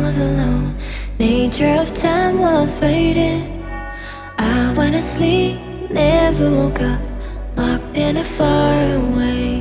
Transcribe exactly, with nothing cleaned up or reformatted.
was alone. Nature of time was fading. I went to sleep, never woke up, locked in a far away.